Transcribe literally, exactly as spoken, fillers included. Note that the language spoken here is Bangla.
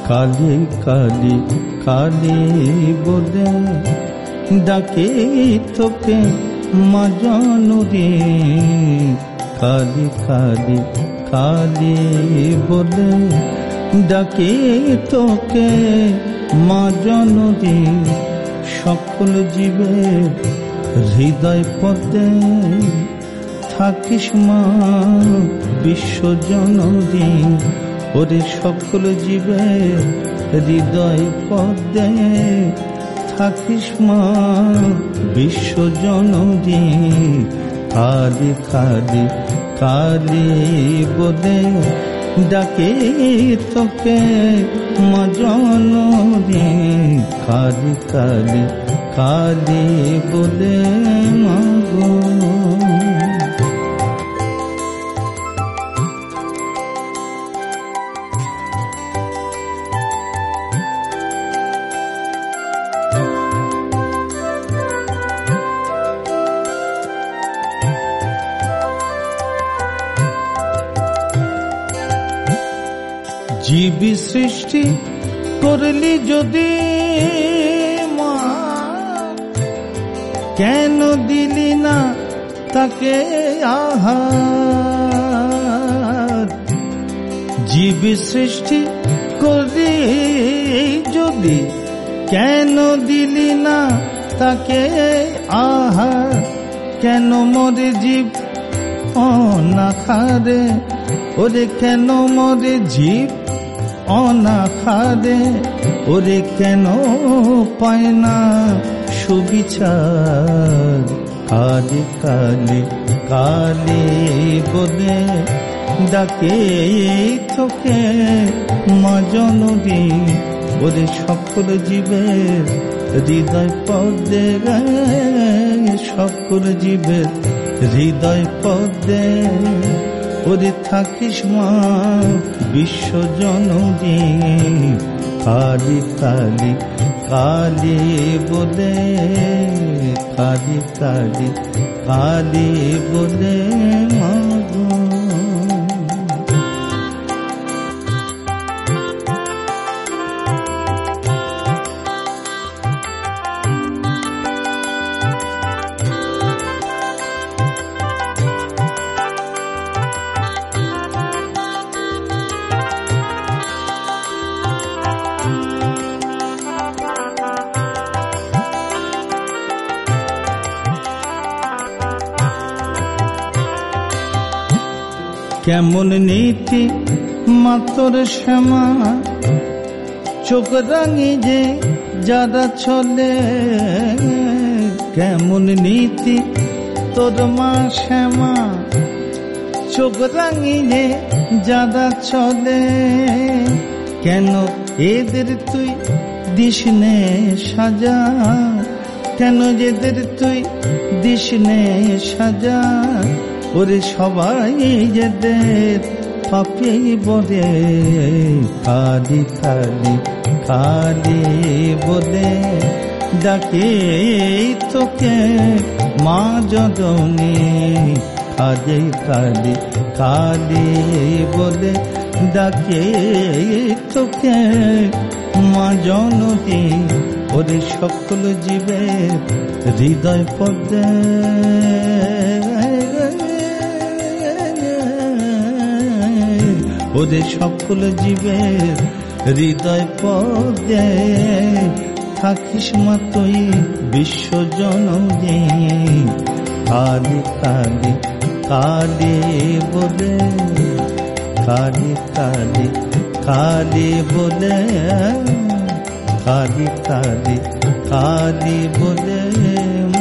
কালি কালি কালি বলে ডাকে তোকে মা জননী। কালি কালি কালি বলে ডাকে তোকে মা জননী। সকল জীবের হৃদয় পদ্মে থাকিস মা বিশ্ব জননী। ওরে সকল জীবের হৃদয় পদ্মে থাকিস মা বিশ্ব জননী। কালি কালি কালি বলে ডাকে তোকে মা জননী। কালি কালি কালি বলে মাগো। জীবী সৃষ্টি করলি যদি মা, কেন দিলি না তাকে আহার। জীবী সৃষ্টি করলি যদি, কেন দিলি না তাকে আহার। কেন মরে জীব অনাহারে, ওরে কেন মরে জীব অনাহারে। ওরে কেন পায় না সুবিচার। কালি কালি কালি বলে ডাকে তোকে মা জননী। ওরে সকল জীবের হৃদয় পদ্মে, সকল জীবের হৃদয় পদ্মে ওরে থাকিস মা বিশ্ব জননী। কালি কালি কালি বলে, কালি কালি কালি বলে মাগো। কেমন নীতি মাতর শ্যামা, চোখ রাঙি যে যারা চলে। কেমন নীতি তোর মা শ্যামা, চোখ রাঙি যে যারা চলে। কেন এদের তুই দিসনে সাজা, কেন এদের তুই দিসনে সাজা। ওরে সবাই যেদের পাপি বলে। কালি কালি কালি বলে ডাকে তোকে মা জননী। কালি কালি কালি বলে ডাকে তোকে মা জননী। ওরে সকল জীবের হৃদয় পদ্মে, ওরে সকল জীবের হৃদয় পদ্মে থাকিস মা তুই বিশ্ব জননী। কালি কালি কালি বলে, কালি কালি কালি বলে, কালি কালি কালি বলে।